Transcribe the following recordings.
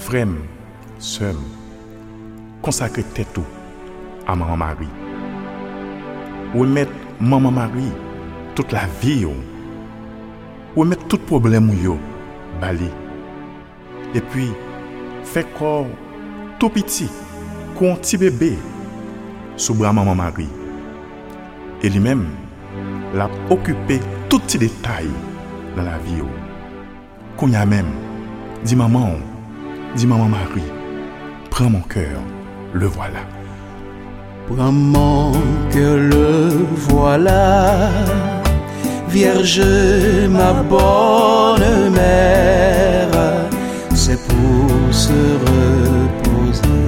frère, sœur, consacrez tête à maman Marie. Remettre maman Marie toute la vie, remettre tout problème bali. Et puis fait corps tout petit, comme un petit bébé sous bras maman Marie. Et lui-même l'a occupé tout petit détail dans la vie. Qu'on y a même dit maman Marie, prends mon cœur, le voilà. Prends mon cœur, le voilà, Vierge, ma bonne mère, c'est pour se reposer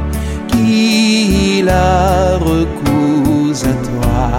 qu'il a recours à toi.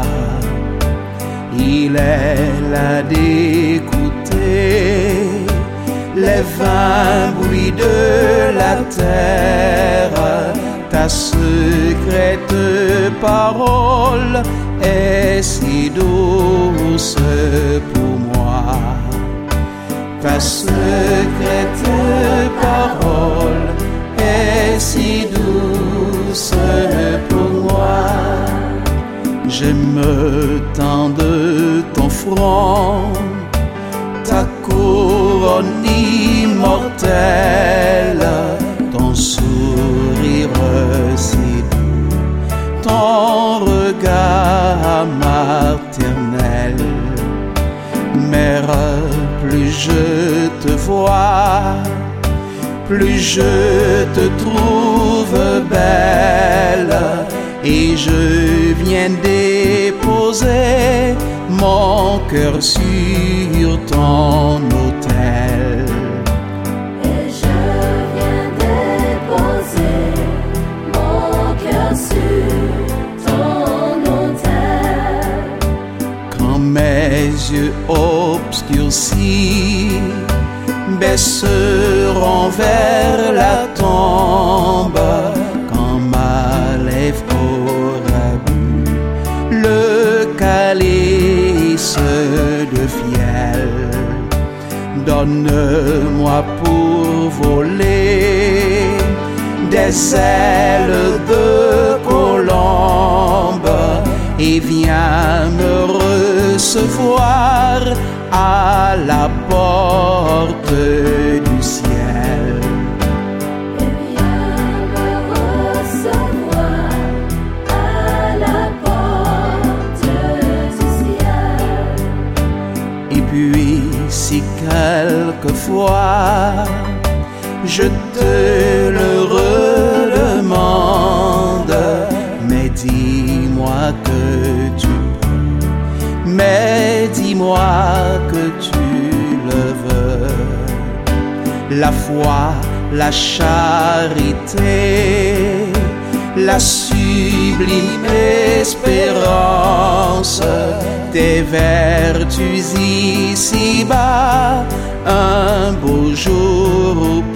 Il est là d'écouter les vains bruits de la terre. Ta secrète parole est si douce pour moi. Ta secrète parole est si douce pour moi. J'aime tant de ton front, ta couronne immortelle, ton sourire si doux, ton regard maternel. Mère, plus je te vois, plus je te trouve belle, et je viens déposer mon cœur sur ton autel. Et je viens déposer mon cœur sur ton autel. Quand mes yeux obscurcis baisseront vers la tombe, quand ma lèvre aura bu le calice de fiel, donne-moi pour voler des ailes de colombe et viens me recevoir à la porte du ciel. Et viens me recevoir à la porte du ciel. Et puis si quelquefois je te le redemande, mais dis-moi que tu peux, mais dis-moi que tu le veux. La foi, la charité, la sublime espérance, tes vertus ici-bas, un beau jour